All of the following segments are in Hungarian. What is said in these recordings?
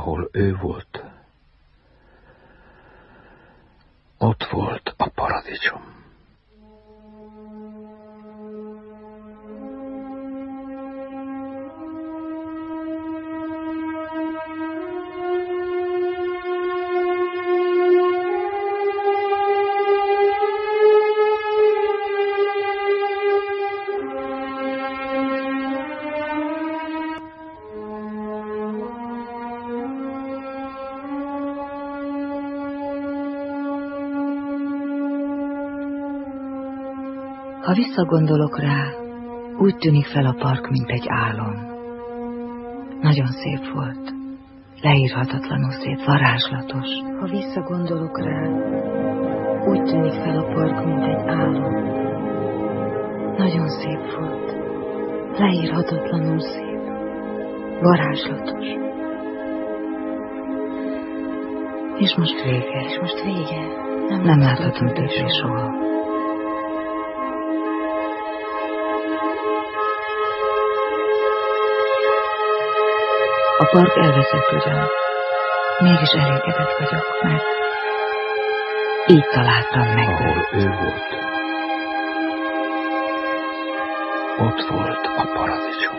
ahol ő volt, ott volt a paradicsom. Ha visszagondolok rá, úgy tűnik fel a park, mint egy álom. Nagyon szép volt, leírhatatlanul szép, varázslatos. Ha visszagondolok rá, úgy tűnik fel a park, mint egy álom. Nagyon szép volt, leírhatatlanul szép, varázslatos. És most vége, Nem láthatom többé soha. A park elveszett ugyan, mégis elégedett vagyok, mert így találtam meg. Ahol ő volt, ott volt a paradicsom.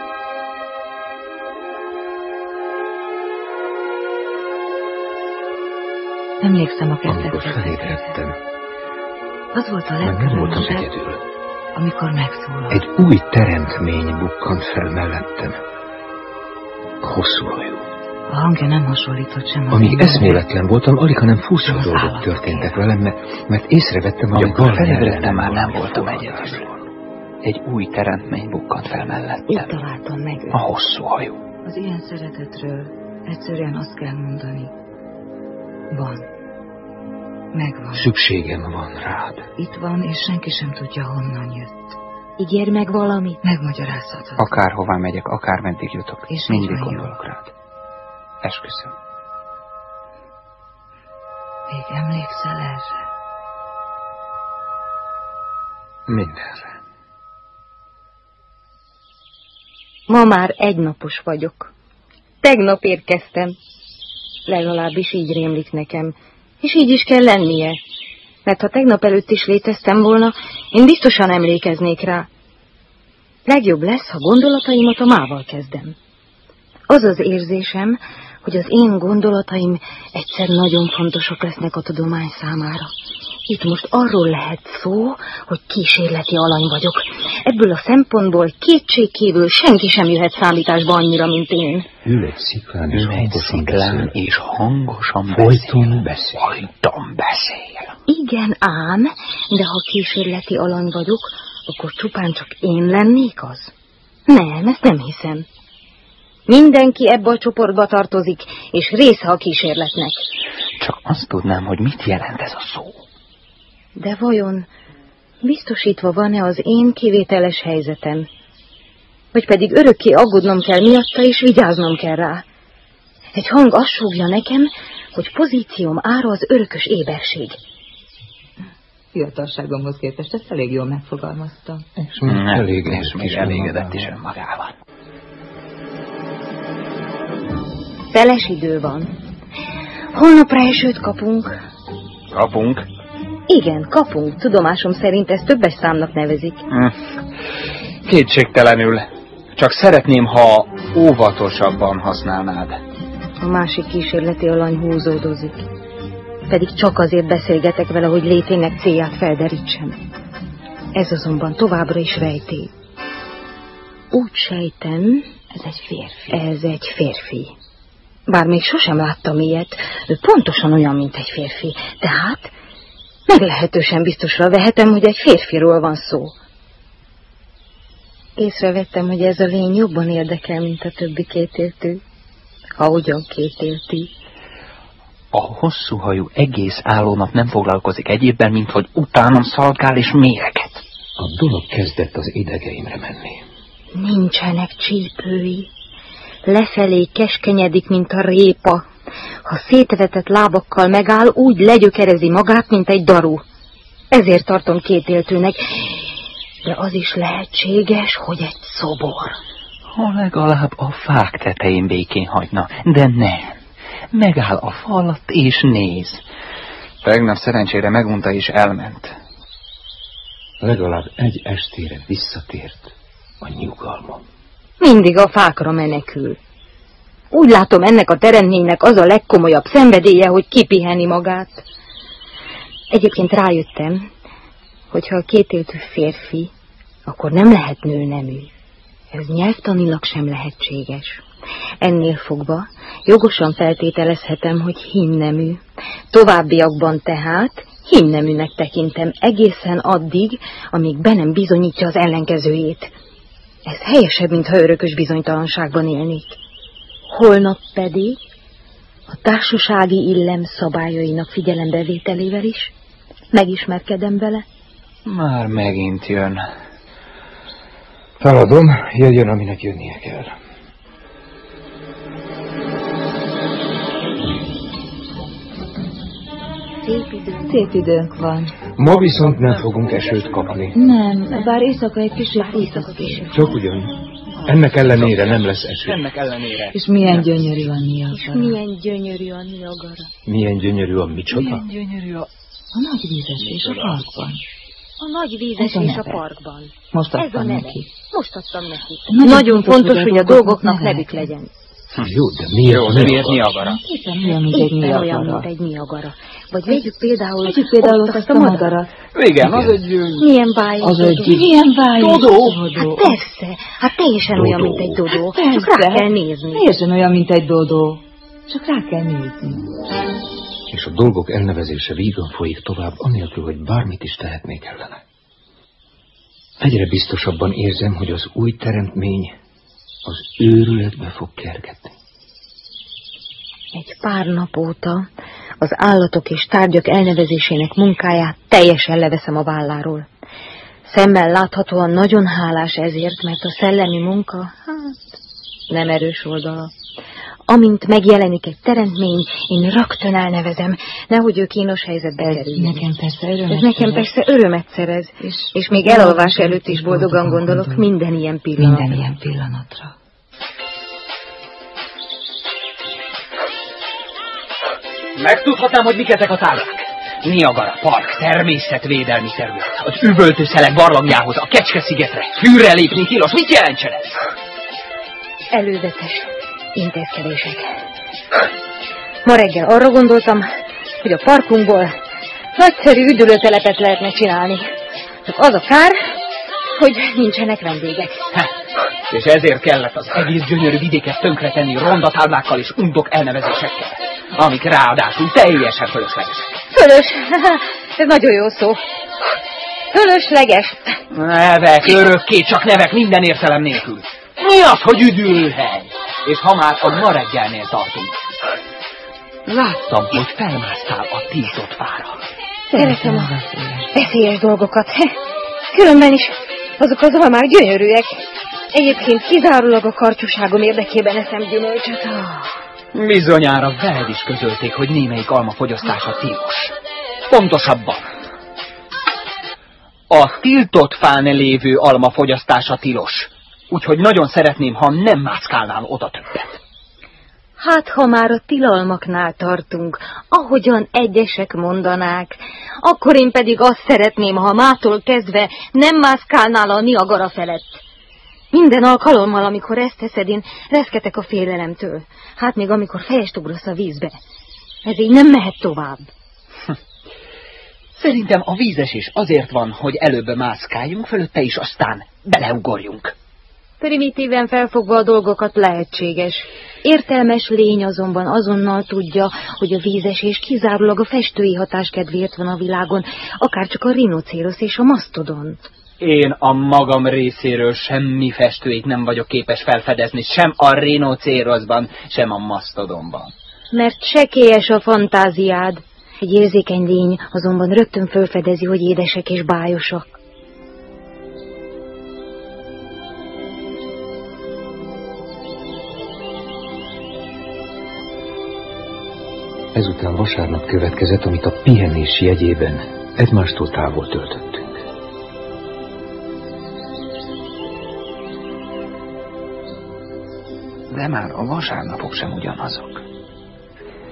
Emlékszem a Amikor felébredtem, az volt a nem voltam legkülönösebb, egyedül. amikor megszólalt. Egy új teremtmény bukkant fel mellettem. Hosszú hajú. A hangja nem hasonlított sem az Amíg emberre. eszméletlen voltam, alighanem furcsa Az dolgok állat történtek kér. velem, mert észrevettem, hogy amikor a felébredtem, már nem valami voltam forgatás egyedül. van. Egy új teremtmény bukkant fel Így mellettem. találtam meg őt. A hosszú hajú. Az ilyen szeretetről egyszerűen azt kell mondani. Van. Megvan. Szükségem van rád. Itt van, és senki sem tudja, honnan jött. Ígér meg valamit? Megmagyarázhatod. Akárhová megyek, akármeddig jutok, És mindig így van, gondolok rád. Esküszöm. Még emlékszel erre? Mindenre. Ma már egynapos vagyok. Tegnap érkeztem. Legalábbis így rémlik nekem. És így is kell lennie. Mert ha tegnap előtt is léteztem volna, én biztosan emlékeznék rá. Legjobb lesz, ha gondolataimat a mával kezdem. Az az érzésem, hogy az én gondolataim egyszer nagyon fontosak lesznek a tudomány számára. Itt most arról lehet szó, hogy kísérleti alany vagyok. Ebből a szempontból kétségkívül senki sem jöhet számításba annyira, mint én. Ül egy sziklán és Ül egy hangosan sziklán beszél. és hangosan Folyton beszél. Folyton beszél. Igen ám, de ha kísérleti alany vagyok, akkor csupán csak én lennék az? Nem, ezt nem hiszem. Mindenki ebbe a csoportba tartozik, és része a kísérletnek. Csak azt tudnám, hogy mit jelent ez a szó. De vajon biztosítva van-e az én kivételes helyzetem? Vagy pedig örökké aggódnom kell miatta, és vigyáznom kell rá? Egy hang azt súgja nekem, hogy pozícióm ára az örökös éberség. Fiatalságomhoz képest ezt elég jól megfogalmaztam. És még és még elégedett is önmagával. Szeles idő van. Holnapra esőt kapunk. Kapunk. Igen, kapunk. Tudomásom szerint ezt többes számnak nevezik. Kétségtelenül. Csak szeretném, ha óvatosabban használnád. A másik kísérleti alany húzódozik. Pedig csak azért beszélgetek vele, hogy létének célját felderítsem. Ez azonban továbbra is rejtély. Úgy sejtem, ez egy férfi. Bár még sosem láttam ilyet, ő pontosan olyan, mint egy férfi. Tehát meglehetősen biztosra vehetem, hogy egy férfiról van szó. Észrevettem, hogy ez a lény jobban érdekel, mint a többi kétéltű. Ha ugyan kétéltű. A hosszú hajú egész állónap nem foglalkozik egyébben, mint hogy utánam szaladgál és méreget. A dolog kezdett az idegeimre menni. Nincsenek csípői. Lefelé keskenyedik, mint a répa. Ha szétvetett lábakkal megáll, úgy legyökerezi magát, mint egy daru. Ezért tartom kétéltőnek. De az is lehetséges, hogy egy szobor. Ha legalább a fák tetején békén hagyna, de nem. megáll a fa alatt és néz. Tegnap szerencsére megunta és elment. Legalább egy estére visszatért a nyugalmam. Mindig a fákra menekül. Úgy látom, ennek a teremtménynek az a legkomolyabb szenvedélye, hogy kipiheni magát. Egyébként rájöttem, hogyha a kétéltű férfi, akkor nem lehet nőnemű. Ez nyelvtanilag sem lehetséges. Ennél fogva jogosan feltételezhetem, hogy hímnemű. Továbbiakban tehát hímneműnek tekintem egészen addig, amíg be nem bizonyítja az ellenkezőjét. Ez helyesebb, mintha örökös bizonytalanságban élnék. Holnap pedig a társasági illem szabályainak figyelembevételével is megismerkedem vele. Már megint jön. Feladom, jöjjön, aminek jönnie kell. Szép időnk van. Ma viszont nem fogunk esőt kapni. Nem, bár éjszaka egy kicsit éjszaka. Csak ugyan. Ennek ellenére nem lesz eső. Ennek ellenére. És milyen gyönyörű a Niagara. Milyen gyönyörű a Niagara. Milyen gyönyörű a micsoda? Milyen gyönyörű A nagy vízesés a parkban. A nagy vízesés a parkban. Most Ez a adtam neve. neki. Most adtam neki. Nagyon Nagyon fontos, hogy a dolgoknak neve nevük legyen. Jó, de miért? Jó, de miért Niagara? Éppen olyan, mint egy Éppen olyan, mint Niagara. egy Niagara. Vagy vegyük például Ott azt a madarat. Igen, az egy... Milyen bájos Az dodó. egy milyen vályos Dodó? Hát persze, hát teljesen olyan, mint egy dodó. Csak rá kell nézni. Teljesen olyan, mint egy dodó. Csak rá kell nézni. És a dolgok elnevezése vígan folyik tovább, anélkül, hogy bármit is tehetnék ellene. Egyre biztosabban érzem, hogy az új teremtmény az őrületbe fog kergetni. Egy pár nap óta az állatok és tárgyak elnevezésének munkáját teljesen leveszem a válláról. Szemmel láthatóan nagyon hálás ezért, mert a szellemi munka, nem erős oldala. Amint megjelenik egy teremtmény, én rögtön elnevezem, nehogy ő kínos helyzetbe kerüljön. Ez nekem persze örömet szerez, és még elalvás előtt is boldogan gondolok minden ilyen pillanatra. Megtudhatnám, hogy mik ezek a tárgyak? Niagara Park, természetvédelmi terület. Az üvöltőszelek barlangjához, a Kecske-szigetre. Fűrre lépni tilos. Mit jelentsen ez? Előzetes intézkedések. Ma reggel arra gondoltam, hogy a parkunkból nagyszerű üdülőtelepet lehetne csinálni. Csak az a kár, hogy nincsenek vendégek. És ezért kellett az egész gyönyörű vidéket tönkretenni rondatáblákkal és undok elnevezésekkel, amik ráadásul teljesen fölöslegesek. Fölös, ez nagyon jó szó. Fölösleges. Nevek, örökké, csak nevek minden értelem nélkül. Mi az, hogy üdülőhely? És ha már a ma reggelnél tartunk. Láttam, hogy felmásztál a tiltott fára. Szeretem a veszélyes dolgokat. Különben is azok az almák gyönyörűek. Egyébként kizárólag a karcsúságom érdekében eszem gyümölcsöt. Bizonyára veled is közölték, hogy némelyik alma fogyasztása tilos. Pontosabban. A tiltott fán lévő alma fogyasztása tilos. Úgyhogy nagyon szeretném, ha nem mászkálnál oda többet. Hát, ha már a tilalmaknál tartunk, ahogyan egyesek mondanák, akkor én pedig azt szeretném, ha mától kezdve nem mászkálnál a Niagara felett. Minden alkalommal, amikor ezt teszed, én reszketek a félelemtől. Hát még amikor fejest ugrasz a vízbe. Ez így nem mehet tovább. Szerintem a vízesés azért van, hogy előbb mászkáljunk fölötte, és aztán beleugorjunk. Primitíven felfogva a dolgokat lehetséges. Értelmes lény azonban azonnal tudja, hogy a vízesés kizárólag a festői hatás kedvéért van a világon, akárcsak a rinocérosz és a masztodont. Én a magam részéről semmi festőit nem vagyok képes felfedezni, sem a rinocéroszban, sem a masztodonban. Mert sekélyes a fantáziád. Egy érzékeny lény azonban rögtön felfedezi, hogy édesek és bájosak. Ezután vasárnap következett, amit a pihenés jegyében egymástól távol töltöttünk. De már a vasárnapok sem ugyanazok.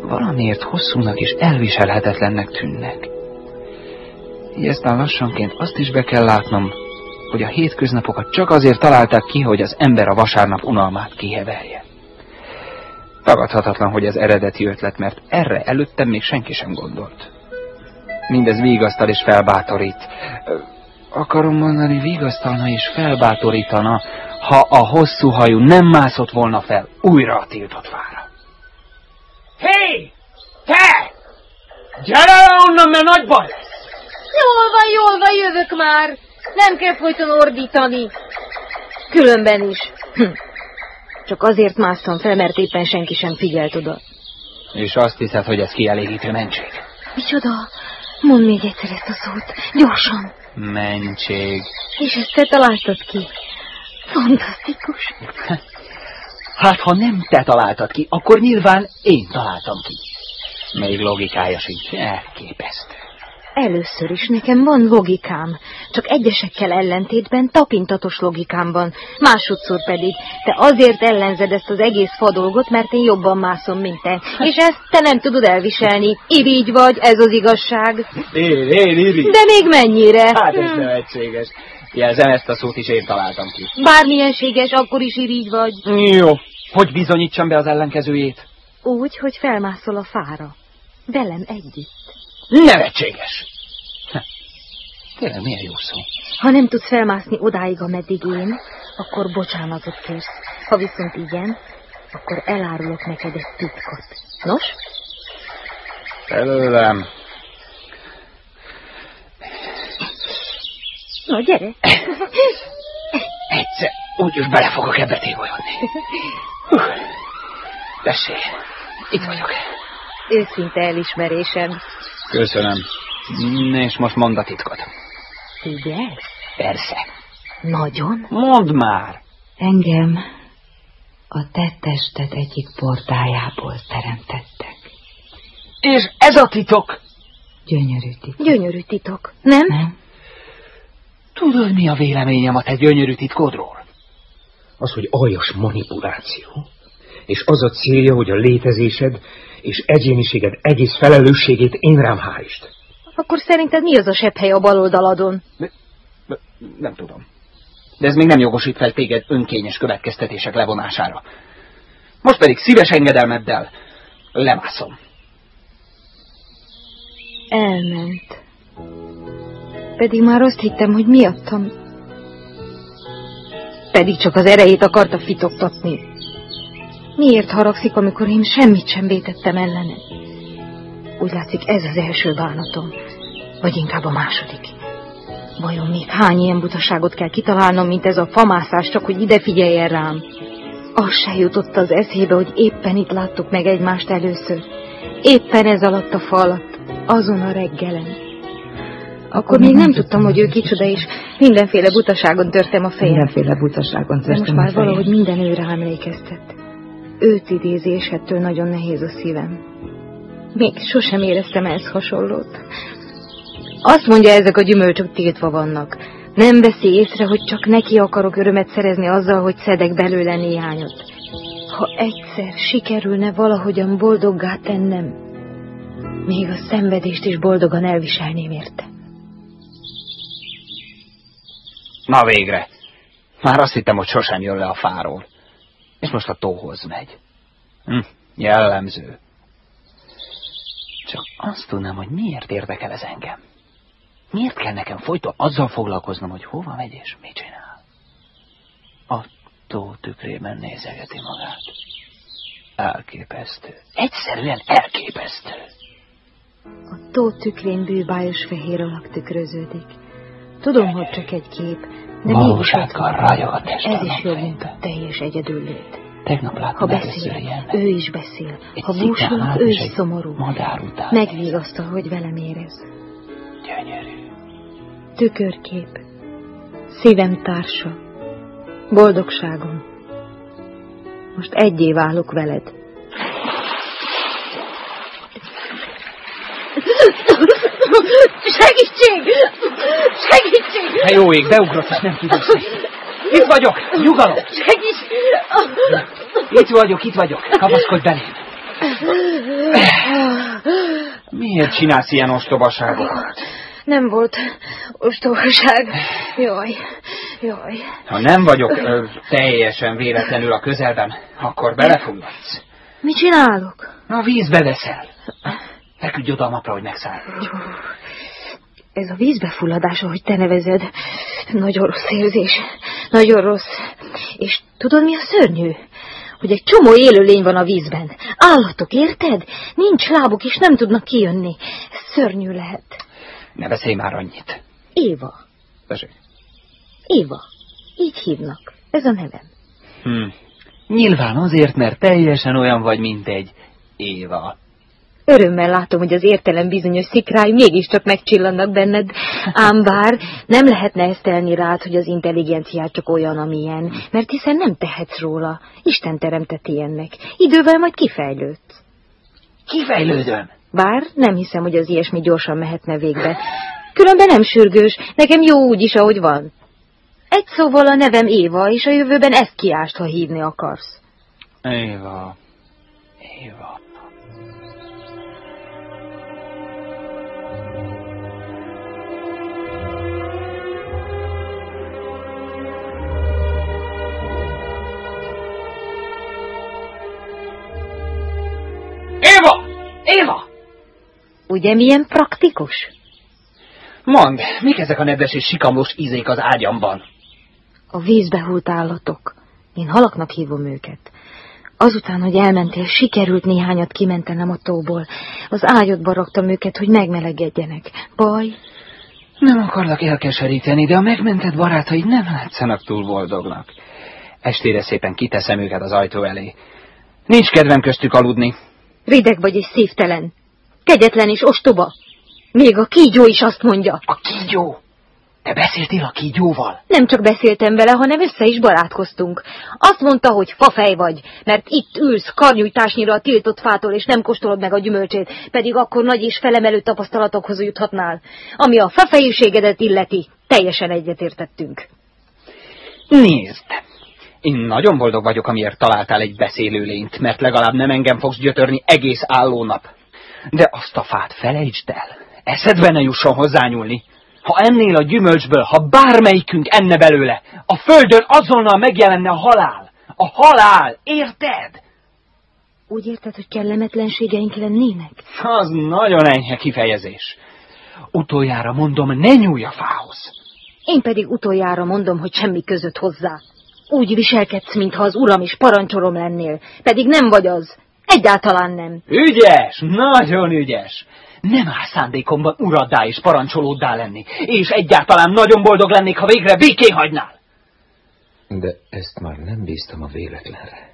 valamiért hosszúnak és elviselhetetlennek tűnnek. Így aztán lassanként azt is be kell látnom, hogy a hétköznapokat csak azért találták ki, hogy az ember a vasárnap unalmát kiheverje. Tagadhatatlan, hogy ez eredeti ötlet, mert erre előttem még senki sem gondolt. Mindez vigasztal és felbátorít. Akarom mondani, vigasztalna és felbátorítana, ha a hosszú hajú nem mászott volna fel újra a tiltott fára. Hé! Te! Gyere le onnan, mert nagy baj lesz! Jól van, jövök már! Nem kell folyton ordítani. Különben is. Csak azért másztam fel, mert éppen senki sem figyelt oda. És azt hiszed, hogy ez kielégítő mentség? Micsoda? Mondd még egyszer ezt a szót. Gyorsan. Mentség. És ezt te találtad ki. Fantasztikus. Hát, ha nem te találtad ki, akkor nyilván én találtam ki. Még logikája sincs. Elképesztő. Először is nekem van logikám, csak egyesekkel ellentétben tapintatos logikám van, másodszor pedig te azért ellenzed ezt az egész fadolgot, mert én jobban mászom, mint te, és ezt te nem tudod elviselni. Irigy vagy, ez az igazság. Én irigy. De még mennyire? Hát ez nevetséges. Jelzem, ezt a szót is én találtam ki. Bármilyenséges, akkor is irigy vagy. Jó, hogy bizonyítsam be az ellenkezőjét? Úgy, hogy felmászol a fára. Velem együtt. Nevetséges! Tényleg milyen jó szó. Ha nem tudsz felmászni odáig, ameddig én, akkor bocsánatot kérsz. Ha viszont igen, akkor elárulok neked egy titkot. Nos? Előlem. Na, gyere! Egyszer úgyis bele fogok ebbe tévolyodni. Tessék, itt vagyok. Őszinte elismerésem. Köszönöm. És most mondd a titkot. Figyelsz? Persze. Nagyon? Mondd már. Engem a te tested egyik portájából teremtettek. És ez a titok? Gyönyörű titok. Gyönyörű titok, nem? Nem? Tudod, mi a véleményem a te gyönyörű titkodról? Az, hogy aljas manipuláció. És az a célja, hogy a létezésed és egyéniséged egész felelősségét én rám hárítsd. Akkor szerinted mi az a sebhely a bal oldaladon? Nem tudom. De ez még nem jogosít fel téged önkényes következtetések levonására. Most pedig szíves engedelmeddel lemászom. Elment. Pedig már azt hittem, hogy miattam. Pedig csak az erejét akarta fitoktatni. Miért haragszik, amikor én semmit sem vétettem ellene? Úgy látszik, ez az első bánatom. Vagy inkább a második. Vajon még hány ilyen butaságot kell kitalálnom, mint ez a famászás, csak hogy ide figyeljen rám? Az se jutott az eszébe, hogy éppen itt láttuk meg egymást először. Éppen ez alatt a fa alatt, azon a reggelen. Akkor még nem tudtam, hogy ő kicsoda, és mindenféle butaságon törtem a fejem. Mindenféle butaságon törtem a fejem. De most már valahogy minden őre emlékeztet. Őt idézi, és ettől nagyon nehéz a szívem. Még sosem éreztem ehhez hasonlót. Azt mondja, ezek a gyümölcsök tiltva vannak. Nem veszi észre, hogy csak neki akarok örömet szerezni azzal, hogy szedek belőle néhányat. Ha egyszer sikerülne valahogyan boldoggá tennem, még a szenvedést is boldogan elviselném érte. Na végre! Már azt hittem, hogy sosem jön le a fáról. És most a tóhoz megy. Jellemző. Csak azt tudnám, hogy miért érdekel ez engem. Miért kell nekem folyton azzal foglalkoznom, hogy hova megy és mit csinál? A tó tükrében nézegeti magát. Elképesztő. Egyszerűen elképesztő. A tó tükrén bűbájos fehér alak tükröződik. Tudom, hogy csak egy kép, de valósággal rájog a testem. Ez is jobb, mint a teljes egyedüllét. Tegnap láttam. Ha beszél, ő is beszél. Ha búsulok, ő is szomorú. Megvigasztal, hogy velem érez. Gyönyörű. Tükörkép. Szívem társa. Boldogságom. Most egyé válok veled. Segítség! Segítség! Te jó ég, beugrott, és nem tudok szívni. Itt vagyok, nyugalom! Segíts! Itt vagyok, kapaszkodj belém. Miért csinálsz ilyen ostobaságokat? Nem volt ostobaság. Jaj. Ha nem vagyok teljesen véletlenül a közelben, akkor belefulladsz. Mit csinálok? A vízbe veszel. Feküdj oda a napra, hogy megszállj. Ez a vízbefulladás, ahogy te nevezed, nagyon rossz érzés. Nagyon rossz. És tudod, mi a szörnyű? Hogy egy csomó élőlény van a vízben. Állatok, érted? Nincs lábuk, és nem tudnak kijönni. Ez szörnyű lehet. Ne beszélj már annyit. Éva. Tessék. Éva. Így hívnak. Ez a nevem. Nyilván azért, mert teljesen olyan vagy, mint egy Éva. Örömmel látom, hogy az értelem bizonyos szikrái mégiscsak megcsillannak benned, ám bár nem lehetne esztelni rád, hogy az intelligenciád csak olyan, amilyen, mert hiszen nem tehetsz róla. Isten teremtett ilyennek. Idővel majd kifejlődsz. Kifejlődöm? Bár nem hiszem, hogy az ilyesmi gyorsan mehetne végbe. Különben nem sürgős, nekem jó úgy is, ahogy van. Egy szóval a nevem Éva, és a jövőben ezt kiást, ha hívni akarsz. Éva. Éva! Ugye milyen praktikus? Mondd, mik ezek a nedves és sikamlós ízék az ágyamban? A vízbe hult állatok. Én halaknak hívom őket. Azután, hogy elmentél, sikerült néhányat kimentenem a tóból. Az ágyadba raktam őket, hogy megmelegedjenek. Baj? Nem akarlak elkeseríteni, de a megmentett barátaid nem látszanak túl boldognak. Estére szépen kiteszem őket az ajtó elé. Nincs kedvem köztük aludni. Rideg vagy és szívtelen. Kegyetlen és ostoba. Még a kígyó is azt mondja. A kígyó? Te beszéltél a kígyóval? Nem csak beszéltem vele, hanem össze is barátkoztunk. Azt mondta, hogy fafej vagy, mert itt ülsz karnyújtásnyira a tiltott fától, és nem kóstolod meg a gyümölcsét, pedig akkor nagy és felemelő tapasztalatokhoz juthatnál. Ami a fafejűségedet illeti, teljesen egyetértettünk. Nézd! Én nagyon boldog vagyok, amiért találtál egy beszélőlényt, mert legalább nem engem fogsz gyötörni egész állónap. De azt a fát felejtsd el, eszedbe ne jusson hozzányúlni. Ha ennél a gyümölcsből, ha bármelyikünk enne belőle, a földön azonnal megjelenne a halál. A halál, érted? Úgy érted, hogy kellemetlenségeink lennének? Az nagyon enyhe kifejezés. Utoljára mondom, ne nyúlj a fához. Én pedig utoljára mondom, hogy semmi között hozzá. Úgy viselkedsz, mintha az uram és parancsolom lennél, pedig nem vagy az. Egyáltalán nem. Ügyes, nagyon ügyes. Nem áll szándékomban uraddá és parancsolóddá lenni, és egyáltalán nagyon boldog lennék, ha végre békén hagynál. De ezt már nem bíztam a véletlenre.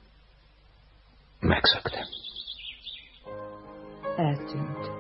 Megszöktem. Eltűnt.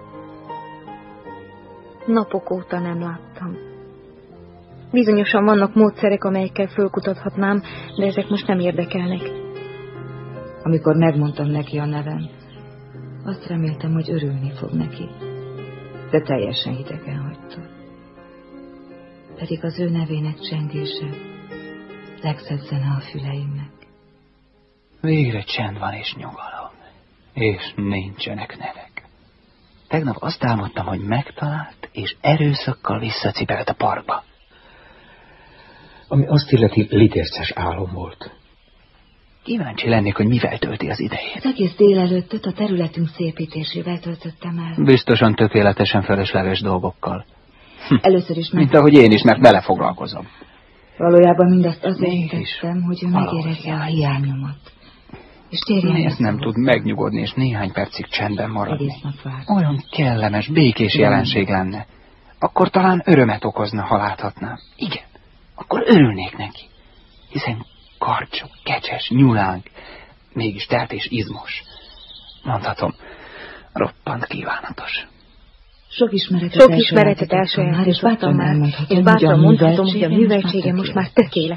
Napok óta nem láttam. Bizonyosan vannak módszerek, amelyekkel fölkutathatnám, de ezek most nem érdekelnek. Amikor megmondtam neki a nevem, azt reméltem, hogy örülni fog neki. De teljesen hidegen hagyta. Pedig az ő nevének csengése legszebb zene a füleimnek. Végre csend van és nyugalom, és nincsenek nevek. Tegnap azt álmodtam, hogy megtalált, és erőszakkal visszacipelt a parkba. Ami azt illeti, litérces álom volt. Kíváncsi lennék, hogy mivel tölti az idejét. Az egész délelőttöt a területünk szépítésével töltöttem el. Biztosan tökéletesen felesleges dolgokkal. Először is Mint ahogy én is, mert belefoglalkozom. Valójában mindezt azért tettem, hogy ő megérezze a hiányomat. És térjen vissza. Miért nem tud megnyugodni és néhány percig csendben maradni? Egész nap várt. Olyan kellemes, békés jelenség lenne. Akkor talán örömet okozna, ha láthatnám. Igen, akkor örülnék neki. Hiszen karcsú, kecses, nyulánk, mégis telt és izmos. Mondhatom, roppant kívánatos. Sok ismeretet elsajátítottam már, és bátran mondhatom, hogy a műveltségem most már tökéletes.